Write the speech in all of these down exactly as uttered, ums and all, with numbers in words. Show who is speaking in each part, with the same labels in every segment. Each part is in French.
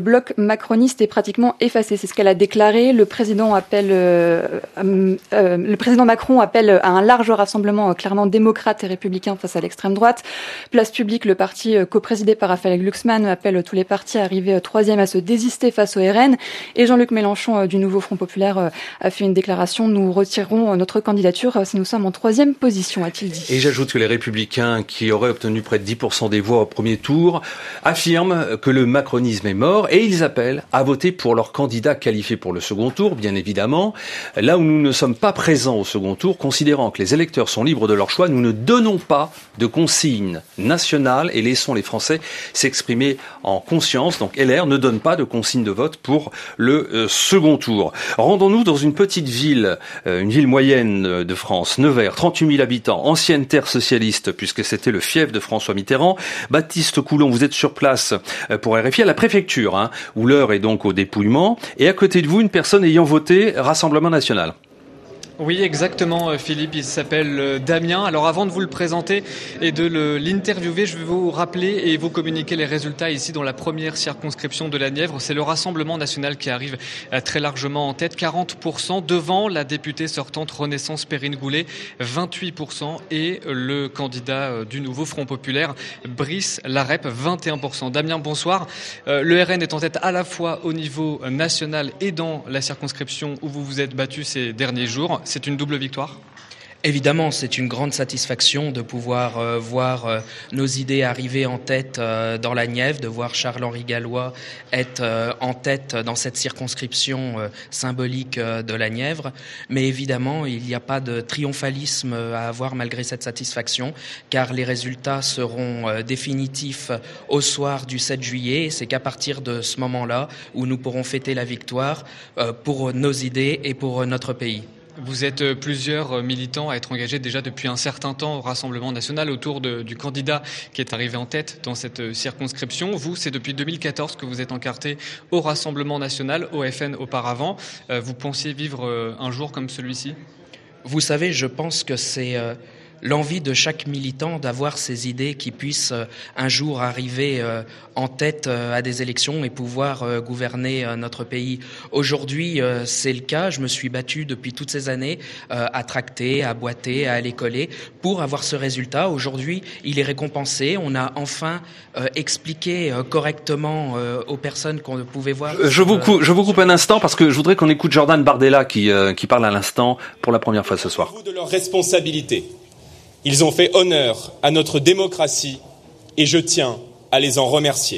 Speaker 1: bloc macroniste est pratiquement effacé. C'est ce qu'elle a déclaré. Le président appelle, euh, euh, euh, le président Macron appelle à un large rassemblement euh, clairement démocrate et républicain face à l'extrême droite. Place publique, le parti euh, coprésidé par Raphaël Glucksmann appelle tous les partis à arriver euh, troisième à se désister face au R N. Et Jean-Luc Mélenchon euh, du Nouveau Front Populaire euh, a fait une déclaration. Nous retirerons euh, notre candidature euh, si nous sommes en troisième position, a-t-il dit.
Speaker 2: Et j'ajoute que les Républicains, qui auraient obtenu près de dix pour cent des voix au premier tour, affirment que le macronisme est mort et ils appellent à voter pour leur candidat qualifié pour le second tour, bien évidemment. Là où nous ne sommes pas présents au second tour, considérant que les électeurs sont libres de leur choix, nous ne donnons pas de consignes nationales et laissons les Français s'exprimer en conscience. Donc L R ne donne pas de consignes de vote pour le euh, second tour. Rendons-nous dans une petite ville, euh, une ville moyenne de France, Nevers, trente-huit mille habitants, ancienne terre socialiste, puisque c'était le fief de François Mitterrand. Baptiste Coulon, vous êtes sur place pour R F I à la préfecture, hein, où l'heure est donc au dépouillement. Et à côté de vous, une personne ayant voté Rassemblement National.
Speaker 3: Oui, exactement, Philippe. Il s'appelle Damien. Alors, avant de vous le présenter et de le, l'interviewer, je vais vous rappeler et vous communiquer les résultats ici dans la première circonscription de la Nièvre. C'est le Rassemblement National qui arrive très largement en tête, quarante pour cent, devant la députée sortante Renaissance Perrine Goulet, vingt-huit pour cent, et le candidat du Nouveau Front Populaire, Brice Larep, vingt et un pour cent. Damien, bonsoir. Le R N est en tête à la fois au niveau national et dans la circonscription où vous vous êtes battu ces derniers jours. C'est une double victoire ?
Speaker 4: Évidemment, c'est une grande satisfaction de pouvoir euh, voir euh, nos idées arriver en tête euh, dans la Nièvre, de voir Charles-Henri Gallois être euh, en tête dans cette circonscription euh, symbolique euh, de la Nièvre. Mais évidemment, il n'y a pas de triomphalisme à avoir malgré cette satisfaction, car les résultats seront euh, définitifs au soir du sept juillet. Et c'est qu'à partir de ce moment-là où nous pourrons fêter la victoire euh, pour nos idées et pour notre pays.
Speaker 3: Vous êtes plusieurs militants à être engagés déjà depuis un certain temps au Rassemblement National autour de, du candidat qui est arrivé en tête dans cette circonscription. Vous, c'est depuis deux mille quatorze que vous êtes encarté au Rassemblement National, au F N auparavant. Euh, vous pensiez vivre un jour comme celui-ci ?
Speaker 4: Vous savez, je pense que c'est euh, l'envie de chaque militant d'avoir ces idées qui puissent euh, un jour arriver euh, en tête euh, à des élections et pouvoir euh, gouverner euh, notre pays. Aujourd'hui, euh, c'est le cas. Je me suis battu depuis toutes ces années euh, à tracter, à boiter, à aller coller pour avoir ce résultat. Aujourd'hui, il est récompensé. On a enfin euh, expliqué euh, correctement euh, aux personnes qu'on pouvait voir.
Speaker 2: Je vous coupe, je vous coupe un instant parce que je voudrais qu'on écoute Jordan Bardella qui, euh, qui parle à l'instant pour la première fois ce soir.
Speaker 5: De leur responsabilité. Ils ont fait honneur à notre démocratie et je tiens à les en remercier.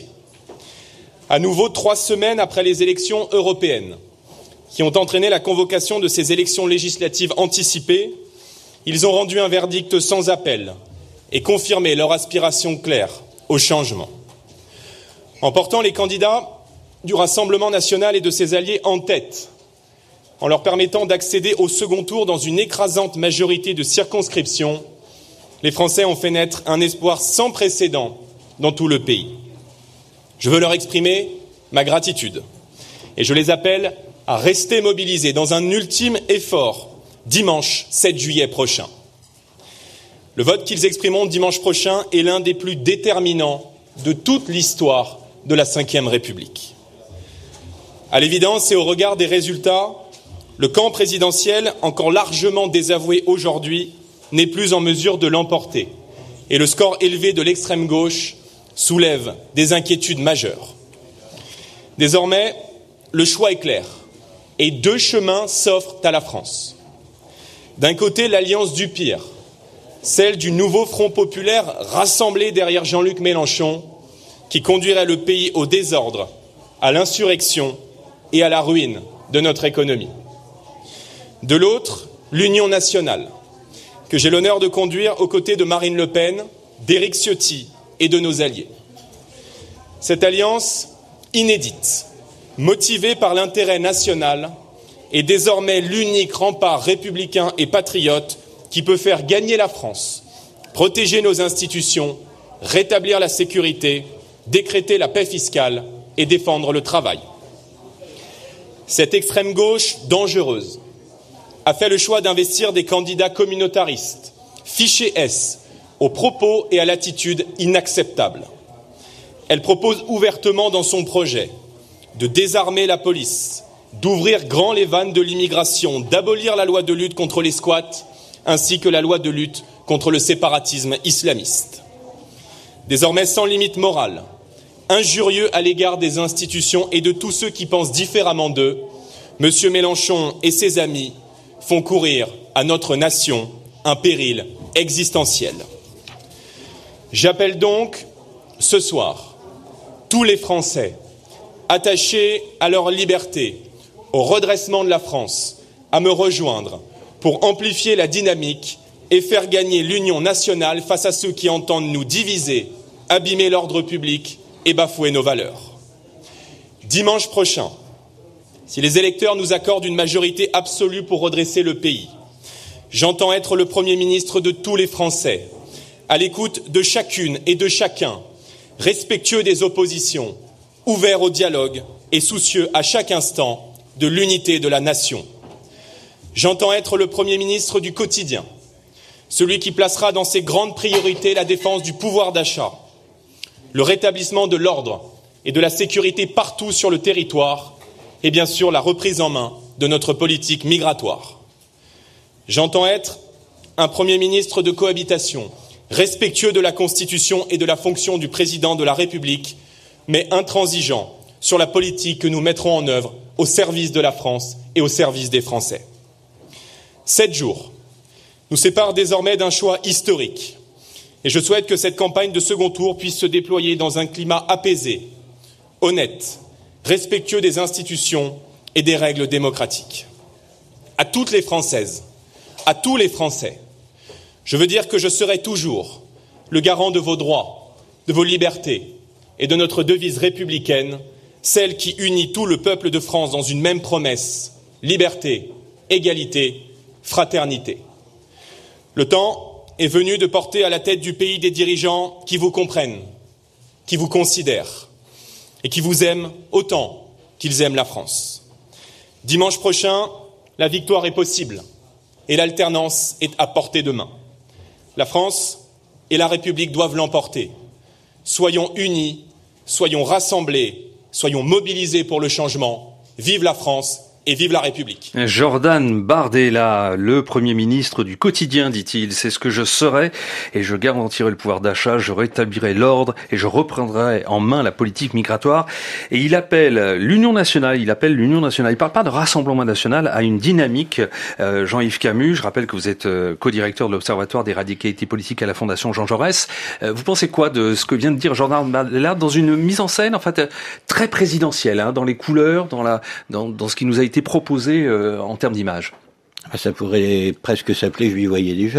Speaker 5: À nouveau, trois semaines après les élections européennes, qui ont entraîné la convocation de ces élections législatives anticipées, ils ont rendu un verdict sans appel et confirmé leur aspiration claire au changement. En portant les candidats du Rassemblement national et de ses alliés en tête, en leur permettant d'accéder au second tour dans une écrasante majorité de circonscriptions, les Français ont fait naître un espoir sans précédent dans tout le pays. Je veux leur exprimer ma gratitude et je les appelle à rester mobilisés dans un ultime effort dimanche sept juillet prochain. Le vote qu'ils exprimeront dimanche prochain est l'un des plus déterminants de toute l'histoire de la cinquième République. À l'évidence et au regard des résultats, le camp présidentiel, encore largement désavoué aujourd'hui, n'est plus en mesure de l'emporter. Et le score élevé de l'extrême gauche soulève des inquiétudes majeures. Désormais, le choix est clair et deux chemins s'offrent à la France. D'un côté, l'alliance du pire, celle du Nouveau Front Populaire rassemblé derrière Jean-Luc Mélenchon, qui conduirait le pays au désordre, à l'insurrection et à la ruine de notre économie. De l'autre, l'Union nationale, que j'ai l'honneur de conduire aux côtés de Marine Le Pen, d'Éric Ciotti et de nos alliés. Cette alliance inédite, motivée par l'intérêt national, est désormais l'unique rempart républicain et patriote qui peut faire gagner la France, protéger nos institutions, rétablir la sécurité, décréter la paix fiscale et défendre le travail. Cette extrême gauche dangereuse a fait le choix d'investir des candidats communautaristes, fichés S, aux propos et à l'attitude inacceptables. Elle propose ouvertement dans son projet de désarmer la police, d'ouvrir grand les vannes de l'immigration, d'abolir la loi de lutte contre les squats, ainsi que la loi de lutte contre le séparatisme islamiste. Désormais sans limite morale, injurieux à l'égard des institutions et de tous ceux qui pensent différemment d'eux, M. Mélenchon et ses amis font courir à notre nation un péril existentiel. J'appelle donc ce soir tous les Français attachés à leur liberté, au redressement de la France, à me rejoindre pour amplifier la dynamique et faire gagner l'union nationale face à ceux qui entendent nous diviser, abîmer l'ordre public et bafouer nos valeurs. Dimanche prochain, si les électeurs nous accordent une majorité absolue pour redresser le pays, j'entends être le Premier ministre de tous les Français, à l'écoute de chacune et de chacun, respectueux des oppositions, ouvert au dialogue et soucieux à chaque instant de l'unité de la nation. J'entends être le Premier ministre du quotidien, celui qui placera dans ses grandes priorités la défense du pouvoir d'achat, le rétablissement de l'ordre et de la sécurité partout sur le territoire et bien sûr la reprise en main de notre politique migratoire. J'entends être un Premier ministre de cohabitation, respectueux de la Constitution et de la fonction du Président de la République, mais intransigeant sur la politique que nous mettrons en œuvre au service de la France et au service des Français. Sept jours nous séparent désormais d'un choix historique et je souhaite que cette campagne de second tour puisse se déployer dans un climat apaisé, honnête, respectueux des institutions et des règles démocratiques. À toutes les Françaises, à tous les Français, je veux dire que je serai toujours le garant de vos droits, de vos libertés et de notre devise républicaine, celle qui unit tout le peuple de France dans une même promesse, liberté, égalité, fraternité. Le temps est venu de porter à la tête du pays des dirigeants qui vous comprennent, qui vous considèrent et qui vous aiment autant qu'ils aiment la France. Dimanche prochain, la victoire est possible et l'alternance est à portée de main. La France et la République doivent l'emporter. Soyons unis, soyons rassemblés, soyons mobilisés pour le changement. Vive la France et vive la République.
Speaker 2: Jordan Bardella, le Premier ministre du quotidien, dit-il. C'est ce que je serai et je garantirai le pouvoir d'achat, je rétablirai l'ordre et je reprendrai en main la politique migratoire. Et il appelle l'Union nationale, il appelle l'Union nationale. Il parle pas de rassemblement national, à une dynamique. Euh, Jean-Yves Camus, je rappelle que vous êtes euh, co-directeur de l'Observatoire des radicalités politiques à la Fondation Jean Jaurès. Euh, vous pensez quoi de ce que vient de dire Jordan Bardella dans une mise en scène, en fait, très présidentielle, hein, dans les couleurs, dans la, dans, dans ce qui nous a été proposé euh, en termes d'image?
Speaker 6: Ça pourrait presque s'appeler « Je lui voyais déjà ».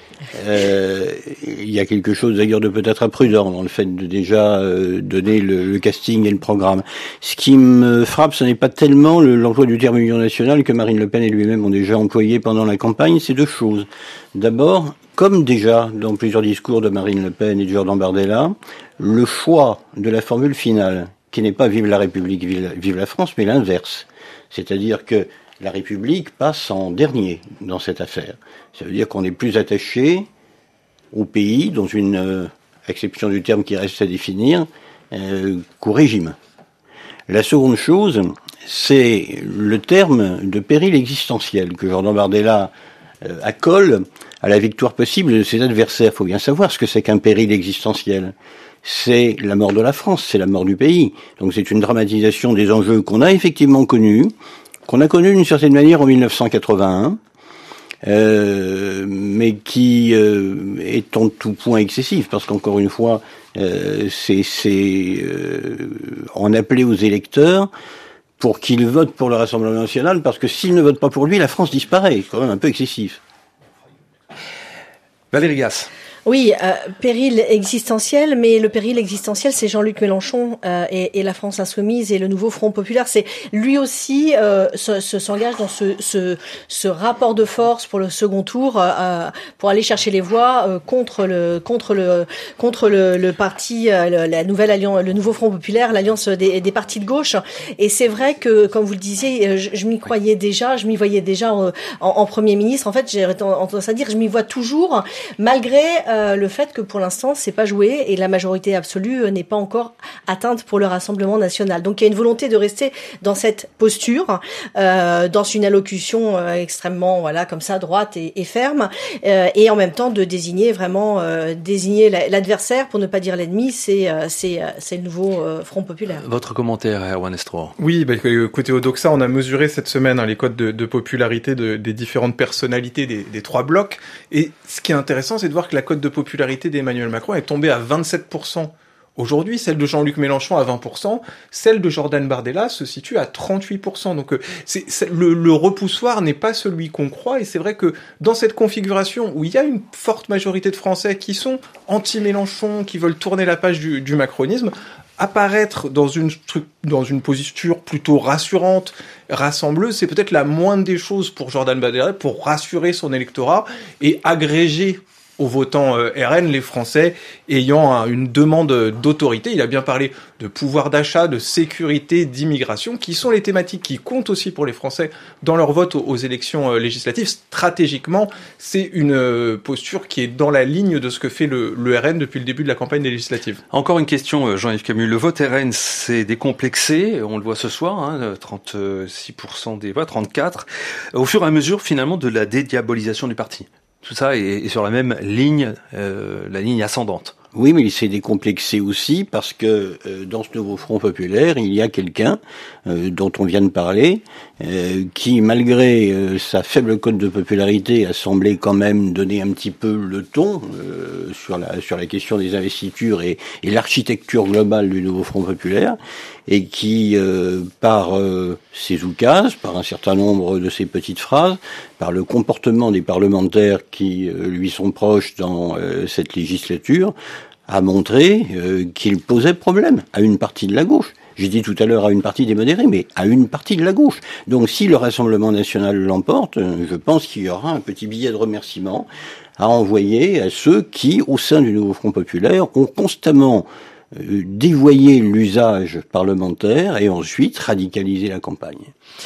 Speaker 6: Euh, il y a quelque chose d'ailleurs de peut-être imprudent dans le fait de déjà euh, donner le, le casting et le programme. Ce qui me frappe, ce n'est pas tellement le, l'emploi du terme Union nationale que Marine Le Pen et lui-même ont déjà employé pendant la campagne, c'est deux choses. D'abord, comme déjà dans plusieurs discours de Marine Le Pen et de Jordan Bardella, le choix de la formule finale, qui n'est pas « Vive la République, vive, vive la France », mais l'inverse. C'est-à-dire que la République passe en dernier dans cette affaire. Ça veut dire qu'on est plus attaché au pays, dans une euh, acception du terme qui reste à définir, euh, qu'au régime. La seconde chose, c'est le terme de péril existentiel que Jordan Bardella euh, accole à la victoire possible de ses adversaires. Il faut bien savoir ce que c'est qu'un péril existentiel. C'est la mort de la France, c'est la mort du pays. Donc c'est une dramatisation des enjeux qu'on a effectivement connus, qu'on a connus d'une certaine manière en mille neuf cent quatre-vingt-un, euh, mais qui euh, est en tout point excessif, parce qu'encore une fois, euh, c'est, c'est euh, en appeler aux électeurs pour qu'ils votent pour le Rassemblement national, parce que s'ils ne votent pas pour lui, la France disparaît. C'est quand même un peu excessif.
Speaker 2: Valérie Gasse.
Speaker 7: Oui, euh, péril existentiel, mais le péril existentiel, c'est Jean-Luc Mélenchon euh, et, et la France insoumise et le nouveau Front populaire. C'est lui aussi euh, se, se, s'engage dans ce, ce, ce rapport de force pour le second tour, euh, pour aller chercher les voix euh, contre le contre le contre le, le parti, euh, le, la nouvelle alliance, le nouveau Front populaire, l'alliance des, des partis de gauche. Et c'est vrai que, comme vous le disiez, je, je m'y croyais déjà, je m'y voyais déjà en, en, en Premier ministre. En fait, j'ai tendance à dire, je m'y vois toujours, malgré euh, le fait que pour l'instant c'est pas joué et la majorité absolue euh, n'est pas encore atteinte pour le Rassemblement national. Donc il y a une volonté de rester dans cette posture, euh, dans une allocution euh, extrêmement voilà comme ça droite et, et ferme, euh, et en même temps de désigner vraiment euh, désigner l'adversaire pour ne pas dire l'ennemi. C'est euh, c'est euh, c'est le nouveau euh, Front populaire.
Speaker 2: Votre commentaire, Erwan Estrour?
Speaker 8: Oui, bah, côté Odoxa, on a mesuré cette semaine hein, les codes de, de popularité de, des différentes personnalités des, des trois blocs. Et ce qui est intéressant, c'est de voir que la cote de popularité d'Emmanuel Macron est tombée à vingt-sept pour cent. Aujourd'hui, celle de Jean-Luc Mélenchon à vingt pour cent, celle de Jordan Bardella se situe à trente-huit pour cent. Donc c'est, c'est, le, le repoussoir n'est pas celui qu'on croit, et c'est vrai que dans cette configuration où il y a une forte majorité de Français qui sont anti-Mélenchon, qui veulent tourner la page du, du macronisme, apparaître dans une dans une posture plutôt rassurante, rassembleuse, c'est peut-être la moindre des choses pour Jordan Bardella pour rassurer son électorat et agréger aux votants euh, R N les Français ayant un, une demande d'autorité. Il a bien parlé de pouvoir d'achat, de sécurité, d'immigration, qui sont les thématiques qui comptent aussi pour les Français dans leur vote aux, aux élections euh, législatives. Stratégiquement, c'est une euh, posture qui est dans la ligne de ce que fait le, le R N depuis le début de la campagne des législatives.
Speaker 2: Encore une question, Jean-Yves Camus. Le vote R N s'est décomplexé, on le voit ce soir, hein, trente-six pour cent des voix, trente-quatre, au fur et à mesure finalement de la dédiabolisation du parti. Tout ça est sur la même ligne, euh, la ligne ascendante.
Speaker 6: Oui, mais il s'est décomplexé aussi parce que euh, dans ce nouveau Front populaire, il y a quelqu'un euh, dont on vient de parler, euh, qui, malgré euh, sa faible cote de popularité, a semblé quand même donner un petit peu le ton euh, sur la sur la question des investitures et, et l'architecture globale du nouveau Front populaire, et qui, euh, par euh, ses oukases, par un certain nombre de ses petites phrases, par le comportement des parlementaires qui euh, lui sont proches dans euh, cette législature, a montré euh, qu'il posait problème à une partie de la gauche. J'ai dit tout à l'heure à une partie des modérés, mais à une partie de la gauche. Donc si le Rassemblement national l'emporte, je pense qu'il y aura un petit billet de remerciement à envoyer à ceux qui, au sein du nouveau Front populaire, ont constamment euh, dévoyé l'usage parlementaire et ensuite radicalisé la campagne.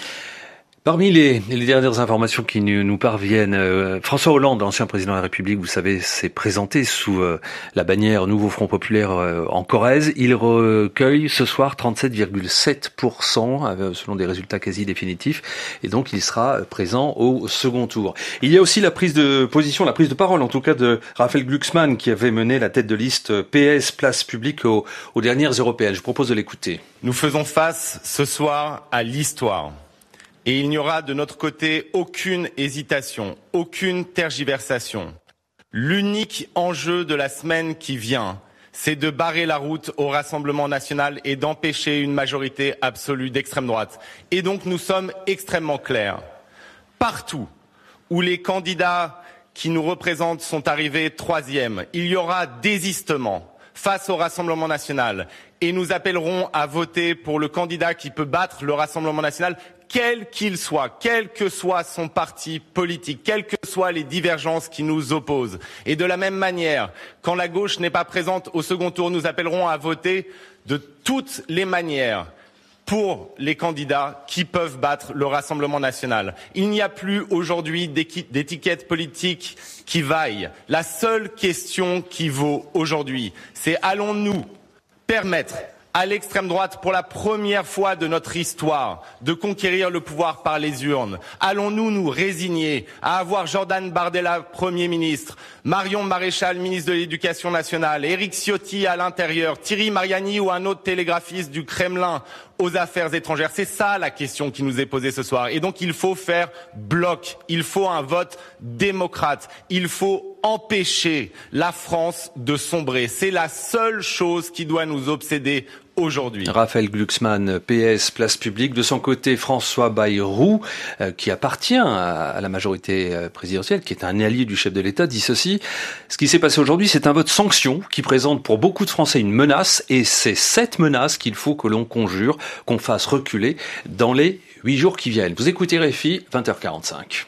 Speaker 2: Parmi les, les dernières informations qui nous, nous parviennent, euh, François Hollande, ancien président de la République, vous savez, s'est présenté sous euh, la bannière Nouveau Front populaire euh, en Corrèze. Il recueille ce soir trente-sept virgule sept pour cent euh, selon des résultats quasi définitifs, et donc il sera présent au second tour. Il y a aussi la prise de position, la prise de parole en tout cas de Raphaël Glucksmann, qui avait mené la tête de liste P S Place Publique aux, aux dernières européennes. Je propose de l'écouter.
Speaker 5: Nous faisons face ce soir à l'histoire. Et il n'y aura de notre côté aucune hésitation, aucune tergiversation. L'unique enjeu de la semaine qui vient, c'est de barrer la route au Rassemblement national et d'empêcher une majorité absolue d'extrême droite. Et donc nous sommes extrêmement clairs. Partout où les candidats qui nous représentent sont arrivés troisième, il y aura désistement face au Rassemblement national. Et nous appellerons à voter pour le candidat qui peut battre le Rassemblement national, quel qu'il soit, quel que soit son parti politique, quelles que soient les divergences qui nous opposent. Et de la même manière, quand la gauche n'est pas présente au second tour, nous appellerons à voter de toutes les manières pour les candidats qui peuvent battre le Rassemblement national. Il n'y a plus aujourd'hui d'étiquette politique qui vaille. La seule question qui vaut aujourd'hui, c'est allons-nous permettre à l'extrême droite, pour la première fois de notre histoire, de conquérir le pouvoir par les urnes? Allons-nous nous résigner à avoir Jordan Bardella Premier ministre, Marion Maréchal ministre de l'Éducation nationale, Éric Ciotti à l'intérieur, Thierry Mariani ou un autre télégraphiste du Kremlin aux affaires étrangères? C'est ça la question qui nous est posée ce soir. Et donc il faut faire bloc, il faut un vote démocrate, il faut empêcher la France de sombrer. C'est la seule chose qui doit nous obséder aujourd'hui.
Speaker 2: Raphaël Glucksmann, P S Place Publique. De son côté, François Bayrou, euh, qui appartient à, à la majorité présidentielle, qui est un allié du chef de l'État, dit ceci: ce qui s'est passé aujourd'hui, c'est un vote sanction qui présente pour beaucoup de Français une menace, et c'est cette menace qu'il faut que l'on conjure, qu'on fasse reculer dans les huit jours qui viennent. Vous écoutez R F I, vingt heures quarante-cinq.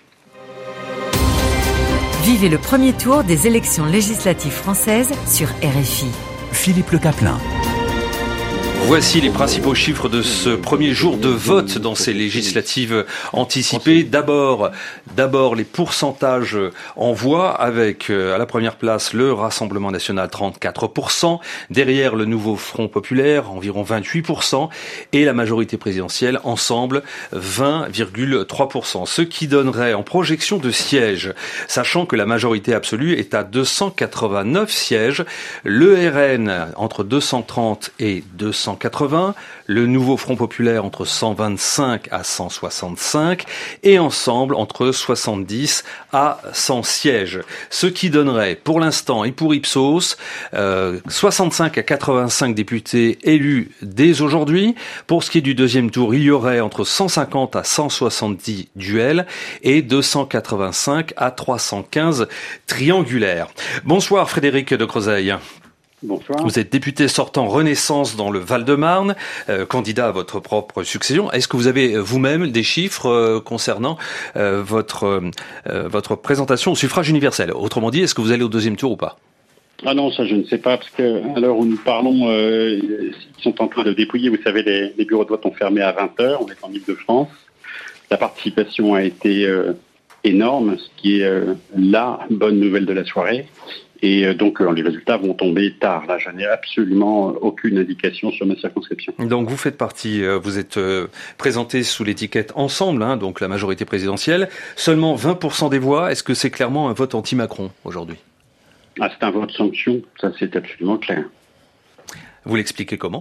Speaker 9: Vivez le premier tour des élections législatives françaises sur R F I.
Speaker 10: Philippe Le Caplin.
Speaker 2: Voici les principaux chiffres de ce premier jour de vote dans ces législatives anticipées. D'abord, d'abord les pourcentages en voix avec euh, à la première place le Rassemblement national trente-quatre pour cent, derrière le Nouveau Front populaire environ vingt-huit pour cent et la majorité présidentielle ensemble vingt virgule trois pour cent. Ce qui donnerait en projection de sièges, sachant que la majorité absolue est à deux cent quatre-vingt-neuf sièges, le R N entre deux cent trente et deux cent quatre-vingts, le Nouveau Front populaire entre cent vingt-cinq à cent soixante-cinq et ensemble entre soixante-dix à cent sièges. Ce qui donnerait pour l'instant et pour Ipsos euh, soixante-cinq à quatre-vingt-cinq députés élus dès aujourd'hui. Pour ce qui est du deuxième tour, il y aurait entre cent cinquante à cent soixante-dix duels et deux cent quatre-vingt-cinq à trois cent quinze triangulaires. Bonsoir Frédéric de Crozeille.
Speaker 10: Bonsoir.
Speaker 2: Vous êtes député sortant Renaissance dans le Val-de-Marne, euh, candidat à votre propre succession. Est-ce que vous avez vous-même des chiffres euh, concernant euh, votre euh, votre présentation au suffrage universel? Autrement dit, est-ce que vous allez au deuxième tour ou pas?
Speaker 10: Ah non, ça je ne sais pas, parce que à l'heure où nous parlons, euh, ils sont en train de dépouiller. Vous savez, les, les bureaux de vote ont fermé à vingt heures, on est en Ile-de-France. La participation a été euh, énorme, ce qui est euh, la bonne nouvelle de la soirée. Et donc, les résultats vont tomber tard. Là, je n'ai absolument aucune indication sur ma circonscription.
Speaker 2: Donc, vous faites partie, vous êtes présenté sous l'étiquette Ensemble, hein, donc la majorité présidentielle. Seulement vingt pour cent des voix. Est-ce que c'est clairement un vote anti-Macron aujourd'hui?
Speaker 10: Ah, c'est un vote sanction. Ça, c'est absolument clair.
Speaker 2: Vous l'expliquez comment?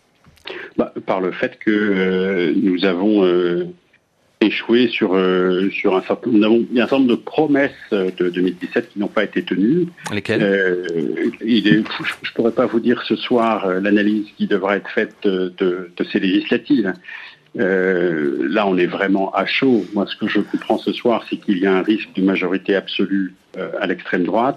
Speaker 10: Bah, par le fait que euh, nous avons... Euh, échoué sur euh, sur un certain nous avons il y a un certain nombre de promesses de deux mille dix-sept qui n'ont pas été tenues.
Speaker 2: Lesquelles?
Speaker 10: euh, il est, je, je pourrais pas vous dire ce soir euh, l'analyse qui devra être faite de, de, de ces législatives. Euh, là, on est vraiment à chaud. Moi, ce que je comprends ce soir, c'est qu'il y a un risque de majorité absolue euh, à l'extrême droite.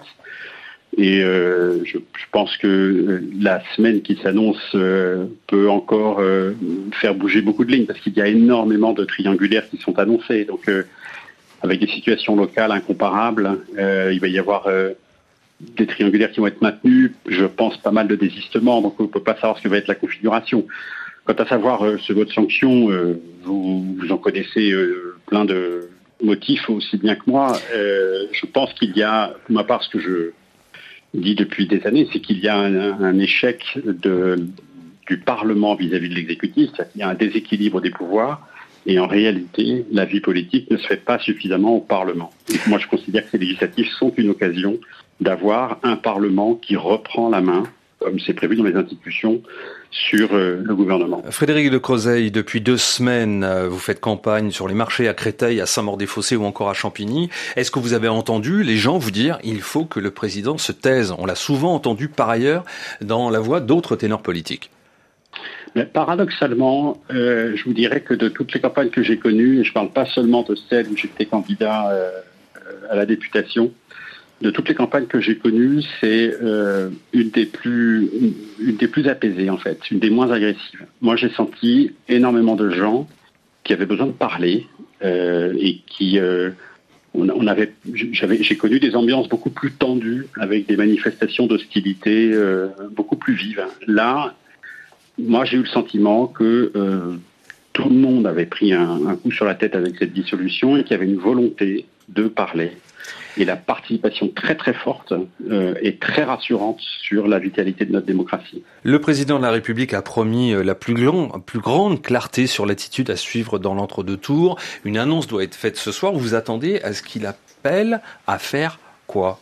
Speaker 10: Et euh, je, je pense que la semaine qui s'annonce euh, peut encore euh, faire bouger beaucoup de lignes, parce qu'il y a énormément de triangulaires qui sont annoncés. Donc, euh, avec des situations locales incomparables, euh, il va y avoir euh, des triangulaires qui vont être maintenus. Je pense pas mal de désistements, donc on ne peut pas savoir ce que va être la configuration. Quant à savoir euh, ce vote sanction, euh, vous, vous en connaissez euh, plein de motifs aussi bien que moi. Euh, je pense qu'il y a, pour ma part, ce que je dit depuis des années, c'est qu'il y a un, un échec de, du Parlement vis-à-vis de l'exécutif, c'est-à-dire qu'il y a un déséquilibre des pouvoirs, et en réalité, la vie politique ne se fait pas suffisamment au Parlement. Et moi, je considère que ces législatives sont une occasion d'avoir un Parlement qui reprend la main, comme c'est prévu dans les institutions, sur euh, le gouvernement.
Speaker 2: Frédéric de Crozeille, depuis deux semaines, euh, vous faites campagne sur les marchés à Créteil, à Saint-Maur-des-Fossés ou encore à Champigny. Est-ce que vous avez entendu les gens vous dire il faut que le président se taise? On l'a souvent entendu par ailleurs dans la voix d'autres ténors politiques.
Speaker 10: Mais paradoxalement, euh, je vous dirais que de toutes les campagnes que j'ai connues, et je ne parle pas seulement de celles où j'étais candidat euh, à la députation, de toutes les campagnes que j'ai connues, c'est euh, une des plus une, une des plus apaisées en fait, une des moins agressives. Moi, j'ai senti énormément de gens qui avaient besoin de parler euh, et qui euh, on, on avait j'avais j'ai connu des ambiances beaucoup plus tendues avec des manifestations d'hostilité euh, beaucoup plus vives. Là, moi, j'ai eu le sentiment que euh, tout le monde avait pris un, un coup sur la tête avec cette dissolution et qu'il y avait une volonté de parler. Et la participation très très forte euh, est très rassurante sur la vitalité de notre démocratie.
Speaker 2: Le président de la République a promis la plus, grand, plus grande clarté sur l'attitude à suivre dans l'entre-deux tours. Une annonce doit être faite ce soir. Vous vous attendez à ce qu'il appelle à faire quoi?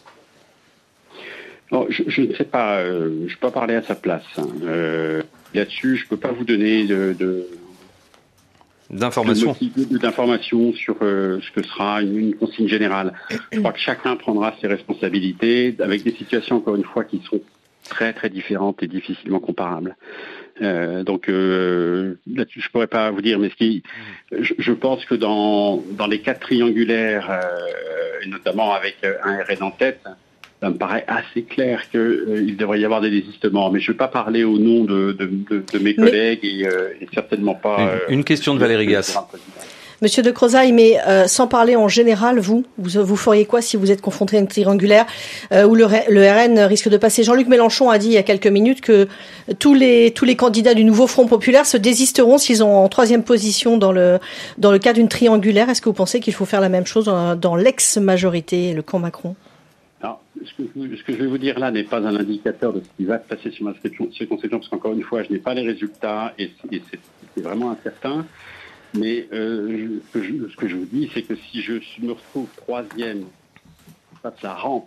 Speaker 10: Non, je, je ne sais pas. Euh, je ne peux pas parler à sa place. Hein. Euh, là-dessus, je ne peux pas vous donner de... de
Speaker 2: D'informations.
Speaker 10: D'informations sur euh, ce que sera une, une consigne générale. Je crois que chacun prendra ses responsabilités avec des situations, encore une fois, qui sont très très différentes et difficilement comparables. Euh, donc euh, là-dessus, je pourrais pas vous dire, mais ce qui, je, je pense que dans dans les cas triangulaires, euh, et notamment avec un R N en tête, ça me paraît assez clair qu'il euh, devrait y avoir des désistements. Mais je ne vais pas parler au nom de, de, de, de mes collègues mais, et, euh, et certainement pas...
Speaker 2: Une, une question de Valérie Gasse.
Speaker 7: Monsieur de Crozaille, mais euh, sans parler en général, vous, vous, vous feriez quoi si vous êtes confronté à une triangulaire euh, où le, le R N risque de passer? Jean-Luc Mélenchon a dit il y a quelques minutes que tous les tous les candidats du nouveau Front populaire se désisteront s'ils ont en troisième position dans le dans le cas d'une triangulaire. Est-ce que vous pensez qu'il faut faire la même chose dans, dans l'ex-majorité, le camp Macron?
Speaker 10: Alors, ce que, ce que je vais vous dire là n'est pas un indicateur de ce qui va se passer sur ma circonscription, parce qu'encore une fois, je n'ai pas les résultats et, et c'est, c'est vraiment incertain. Mais euh, ce, que je, ce que je vous dis, c'est que si je me retrouve troisième face à la rampe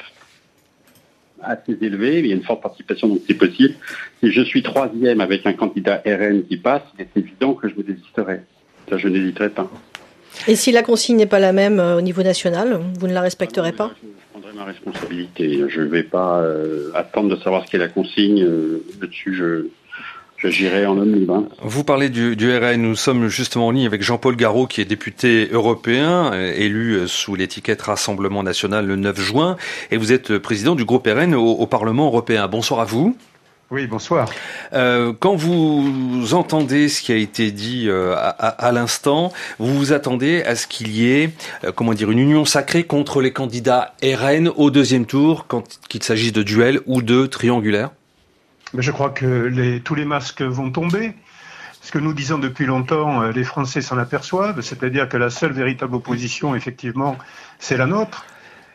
Speaker 10: assez élevée, il y a une forte participation, donc c'est possible. Si je suis troisième avec un candidat R N qui passe, c'est évident que je me désisterai. Ça, je n'hésiterai pas.
Speaker 7: Et si la consigne n'est pas la même au niveau national, vous ne la respecterez pas?
Speaker 10: Je prendrai ma responsabilité. Je ne vais pas euh, attendre de savoir ce qu'est la consigne. Euh, là-dessus, je, je j'irai en homme libre. Hein.
Speaker 2: Vous parlez du, du R N. Nous sommes justement en ligne avec Jean-Paul Garot, qui est député européen, élu sous l'étiquette Rassemblement National le neuf juin. Et vous êtes président du groupe R N au, au Parlement européen. Bonsoir à vous.
Speaker 11: Oui, bonsoir.
Speaker 2: Euh, quand vous entendez ce qui a été dit euh, à, à, à l'instant, vous vous attendez à ce qu'il y ait, euh, comment dire, une union sacrée contre les candidats R N au deuxième tour, quand qu'il s'agisse de duel ou de triangulaire?
Speaker 11: Mais je crois que les, tous les masques vont tomber. Ce que nous disons depuis longtemps, les Français s'en aperçoivent, c'est-à-dire que la seule véritable opposition, effectivement, c'est la nôtre,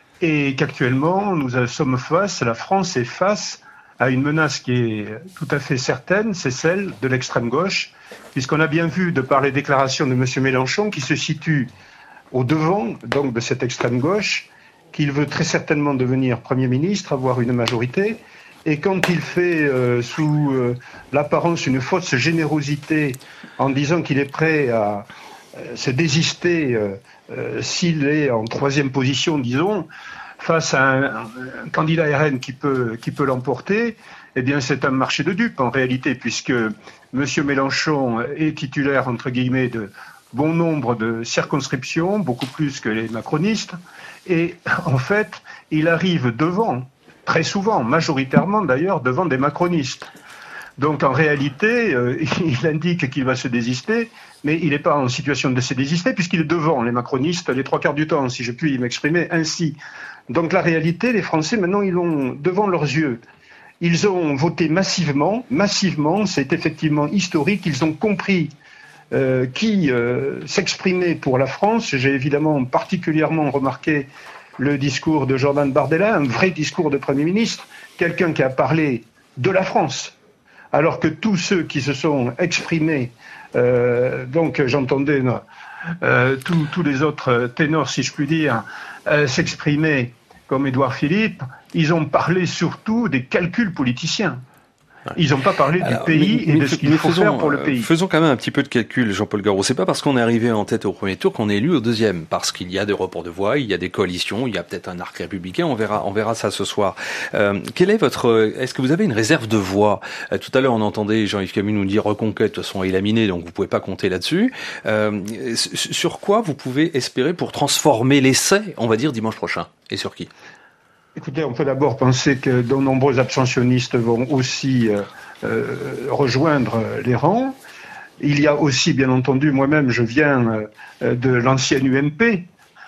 Speaker 11: et qu'actuellement, nous sommes face, la France est face à une menace qui est tout à fait certaine, c'est celle de l'extrême gauche, puisqu'on a bien vu, de par les déclarations de M. Mélenchon, qui se situe au devant donc de cette extrême gauche, qu'il veut très certainement devenir Premier ministre, avoir une majorité, et quand il fait euh, sous euh, l'apparence une fausse générosité en disant qu'il est prêt à euh, se désister euh, euh, s'il est en troisième position, disons, face à un, un candidat R N qui peut, qui peut l'emporter, eh bien c'est un marché de dupes en réalité, puisque M. Mélenchon est titulaire, entre guillemets, de bon nombre de circonscriptions, beaucoup plus que les macronistes, et en fait, il arrive devant, très souvent, majoritairement d'ailleurs, devant des macronistes. Donc en réalité, euh, il indique qu'il va se désister, mais il n'est pas en situation de se désister, puisqu'il est devant les macronistes les trois quarts du temps, si je puis m'exprimer ainsi. Donc la réalité, les Français, maintenant, ils l'ont devant leurs yeux. Ils ont voté massivement, massivement, c'est effectivement historique, ils ont compris euh, qui euh, s'exprimait pour la France. J'ai évidemment particulièrement remarqué le discours de Jordan Bardella, un vrai discours de Premier ministre, quelqu'un qui a parlé de la France, alors que tous ceux qui se sont exprimés, euh, donc j'entendais euh, tous, tous les autres ténors, si je puis dire, euh, s'exprimer comme Édouard Philippe, ils ont parlé surtout des calculs politiciens. Ils n'ont pas parlé Alors, du pays mais, et de ce qu'il faut faisons, faire pour le pays.
Speaker 2: Faisons quand même un petit peu de calcul, Jean-Paul Garot. C'est pas parce qu'on est arrivé en tête au premier tour qu'on est élu au deuxième. Parce qu'il y a des reports de voix, il y a des coalitions, il y a peut-être un arc républicain. On verra, on verra ça ce soir. Euh, quel est votre, est-ce que vous avez une réserve de voix? euh, Tout à l'heure, on entendait Jean-Yves Camus nous dire Reconquête, de toute façon, est laminé, donc vous pouvez pas compter là-dessus. Euh, sur quoi vous pouvez espérer pour transformer l'essai, on va dire, dimanche prochain? Et sur qui?
Speaker 11: Écoutez, on peut d'abord penser que de nombreux abstentionnistes vont aussi euh, euh, rejoindre les rangs. Il y a aussi, bien entendu, moi-même, je viens euh, de l'ancienne U M P,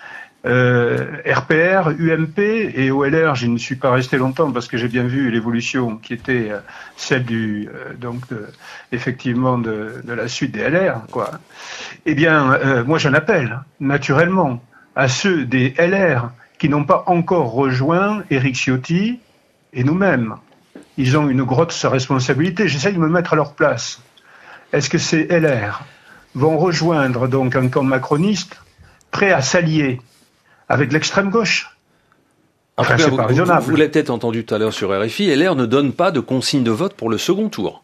Speaker 11: euh, R P R, U M P et O L R. Je ne suis pas resté longtemps parce que j'ai bien vu l'évolution qui était euh, celle du, euh, donc, de, effectivement, de, de la suite des L R, quoi. Eh bien, euh, moi, j'en appelle, naturellement, à ceux des L R qui n'ont pas encore rejoint Éric Ciotti et nous-mêmes. Ils ont une grosse responsabilité. J'essaie de me mettre à leur place. Est-ce que ces L R vont rejoindre donc un camp macroniste prêt à s'allier avec l'extrême gauche? Enfin, c'est pas raisonnable.
Speaker 2: Vous, vous l'avez peut-être entendu tout à l'heure sur R F I, L R ne donne pas de consigne de vote pour le second tour.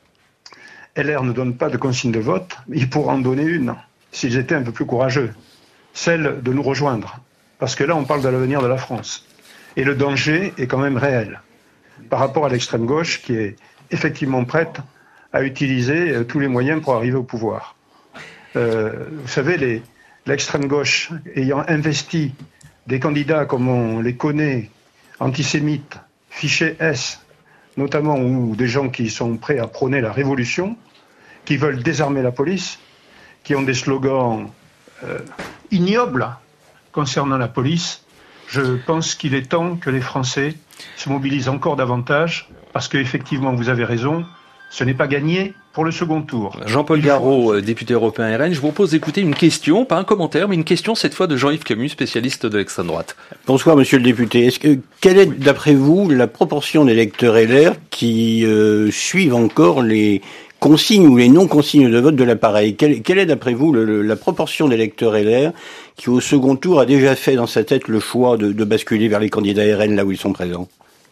Speaker 11: L R ne donne pas de consigne de vote, mais ils pourraient en donner une, s'ils étaient un peu plus courageux. Celle de nous rejoindre. Parce que là, on parle de l'avenir de la France. Et le danger est quand même réel par rapport à l'extrême gauche qui est effectivement prête à utiliser euh, tous les moyens pour arriver au pouvoir. Euh, vous savez, les, l'extrême gauche ayant investi des candidats comme on les connaît, antisémites, fichés S, notamment, ou des gens qui sont prêts à prôner la révolution, qui veulent désarmer la police, qui ont des slogans euh, ignoble concernant la police, je pense qu'il est temps que les Français se mobilisent encore davantage, parce qu'effectivement, vous avez raison, ce n'est pas gagné pour le second tour.
Speaker 2: Jean-Paul Garot, député européen R N, je vous propose d'écouter une question, pas un commentaire, mais une question cette fois de Jean-Yves Camus, spécialiste de l'extrême droite.
Speaker 6: Bonsoir Monsieur le député. Est-ce que, quelle est d'après vous la proportion d'électeurs L R qui euh, suivent encore les consignes ou les non-consignes de vote de l'appareil? Quelle, quelle est d'après vous le, le, la proportion d'électeurs L R qui au second tour a déjà fait dans sa tête le choix de, de basculer vers les candidats R N là où ils sont présents?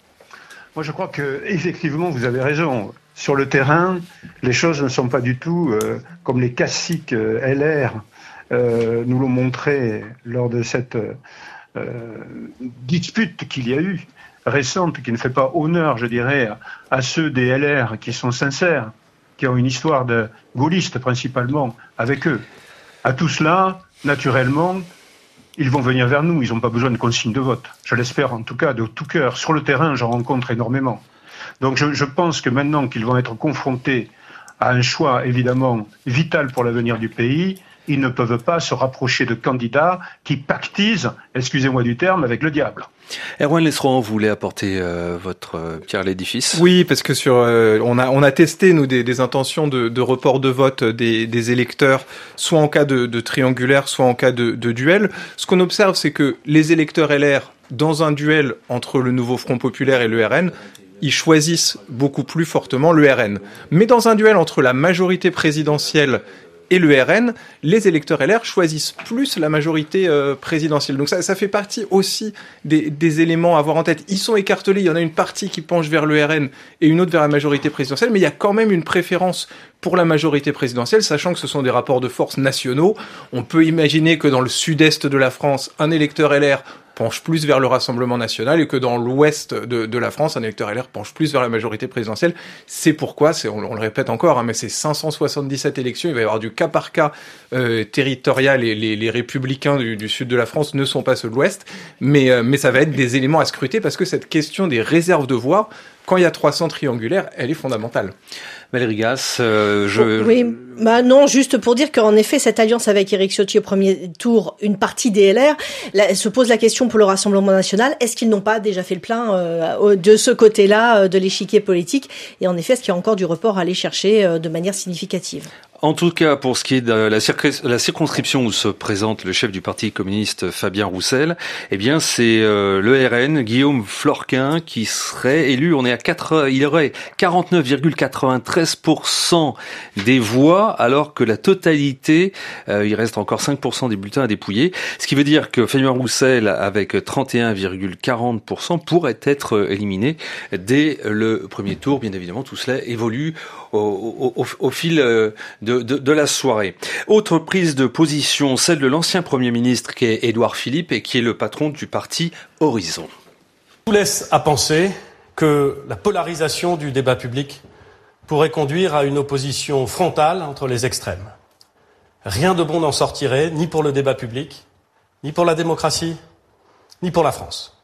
Speaker 11: Moi je crois que effectivement vous avez raison. Sur le terrain, les choses ne sont pas du tout euh, comme les classiques euh, L R euh, nous l'ont montré lors de cette euh, dispute qu'il y a eu, récente, qui ne fait pas honneur, je dirais, à ceux des L R qui sont sincères, qui ont une histoire de gaullistes principalement avec eux. À tout cela, naturellement, ils vont venir vers nous, ils n'ont pas besoin de consignes de vote. Je l'espère en tout cas de tout cœur. Sur le terrain, j'en rencontre énormément. Donc je, je pense que maintenant qu'ils vont être confrontés à un choix évidemment vital pour l'avenir du pays, ils ne peuvent pas se rapprocher de candidats qui pactisent, excusez-moi du terme, avec le diable.
Speaker 2: Erwan Lesserand, vous voulez apporter euh, votre euh, pierre à l'édifice?
Speaker 8: Oui, parce que sur euh, on a on a testé nous des, des intentions de, de report de vote des, des électeurs, soit en cas de, de triangulaire, soit en cas de, de duel. Ce qu'on observe, c'est que les électeurs L R, dans un duel entre le Nouveau Front Populaire et le R N, ils choisissent beaucoup plus fortement le R N. Mais dans un duel entre la majorité présidentielle et le R N, les électeurs L R choisissent plus la majorité euh, présidentielle. Donc ça, ça fait partie aussi des, des éléments à avoir en tête. Ils sont écartelés, il y en a une partie qui penche vers le R N et une autre vers la majorité présidentielle, mais il y a quand même une préférence pour la majorité présidentielle, sachant que ce sont des rapports de force nationaux. On peut imaginer que dans le sud-est de la France, un électeur L R penche plus vers le Rassemblement national et que dans l'ouest de, de la France, un électeur L R penche plus vers la majorité présidentielle. C'est pourquoi, c'est, on, on le répète encore, hein, mais c'est cinq cent soixante-dix-sept élections, il va y avoir du cas par cas euh, territorial et les, les républicains du, du sud de la France ne sont pas ceux de l'ouest, mais, euh, mais ça va être des éléments à scruter parce que cette question des réserves de voix, quand il y a trois cents triangulaires, elle est fondamentale.
Speaker 2: Valérie Gasse, euh, je...
Speaker 7: Oui, bah non, juste pour dire qu'en effet, cette alliance avec Éric Ciotti au premier tour, une partie des L R, là, se pose la question pour le Rassemblement national, est-ce qu'ils n'ont pas déjà fait le plein euh, de ce côté-là euh, de l'échiquier politique? Et en effet, est-ce qu'il y a encore du report à aller chercher euh, de manière significative?
Speaker 2: En tout cas, pour ce qui est de la, circon- la circonscription où se présente le chef du Parti communiste Fabien Roussel, eh bien, c'est euh, le R N, Guillaume Florquin, qui serait élu. On est à quatre, il aurait quarante-neuf virgule quatre-vingt-treize pour cent des voix, alors que la totalité, euh, il reste encore cinq pour cent des bulletins à dépouiller. Ce qui veut dire que Fabien Roussel, avec trente et un virgule quarante pour cent, pourrait être éliminé dès le premier tour. Bien évidemment, tout cela évolue au, au, au fil de, de, de la soirée. Autre prise de position, celle de l'ancien Premier ministre qui est Édouard Philippe et qui est le patron du parti Horizon.
Speaker 12: Tout laisse à penser que la polarisation du débat public pourrait conduire à une opposition frontale entre les extrêmes. Rien de bon n'en sortirait, ni pour le débat public, ni pour la démocratie, ni pour la France.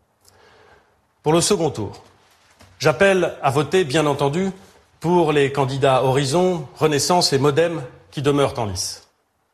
Speaker 12: Pour le second tour, j'appelle à voter, bien entendu, pour les candidats Horizon, Renaissance et Modem qui demeurent en lice.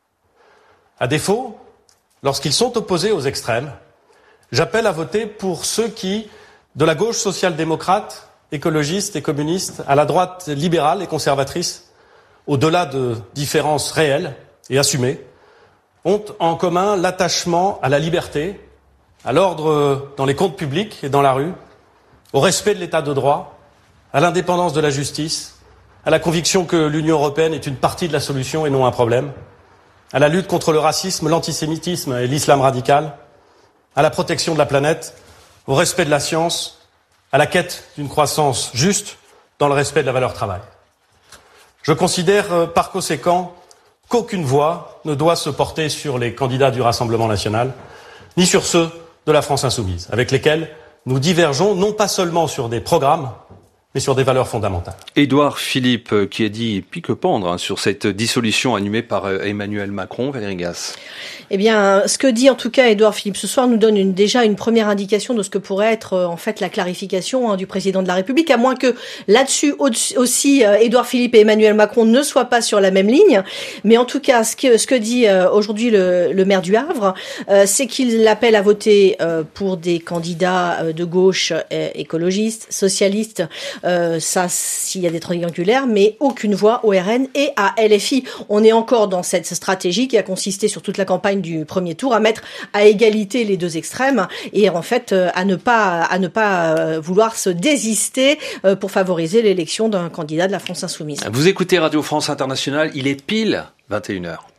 Speaker 12: À défaut, lorsqu'ils sont opposés aux extrêmes, j'appelle à voter pour ceux qui, de la gauche social-démocrate, écologiste et communiste, à la droite libérale et conservatrice, au-delà de différences réelles et assumées, ont en commun l'attachement à la liberté, à l'ordre dans les comptes publics et dans la rue, au respect de l'état de droit, à l'indépendance de la justice, à la conviction que l'Union européenne est une partie de la solution et non un problème, à la lutte contre le racisme, l'antisémitisme et l'islam radical, à la protection de la planète, au respect de la science, à la quête d'une croissance juste dans le respect de la valeur travail. Je considère par conséquent qu'aucune voix ne doit se porter sur les candidats du Rassemblement national, ni sur ceux de la France insoumise, avec lesquels nous divergeons non pas seulement sur des programmes, mais sur des valeurs fondamentales.
Speaker 2: Édouard Philippe, qui a dit pique-pendre hein, sur cette dissolution animée par Emmanuel Macron, Valérie Gasse.
Speaker 7: Eh bien, ce que dit en tout cas Édouard Philippe ce soir nous donne une, déjà une première indication de ce que pourrait être en fait la clarification hein, du président de la République, à moins que là-dessus aussi euh, Édouard Philippe et Emmanuel Macron ne soient pas sur la même ligne. Mais en tout cas, ce que, ce que dit euh, aujourd'hui le, le maire du Havre, euh, c'est qu'il appelle à voter euh, pour des candidats euh, de gauche euh, écologistes, socialistes, euh, ça s'il y a des triangulaires, mais aucune voix au R N et à L F I. On est encore dans cette stratégie qui a consisté sur toute la campagne du premier tour à mettre à égalité les deux extrêmes et en fait à ne pas à ne pas vouloir se désister pour favoriser l'élection d'un candidat de la France insoumise.
Speaker 2: Vous écoutez Radio France Internationale, il est pile vingt et une heures.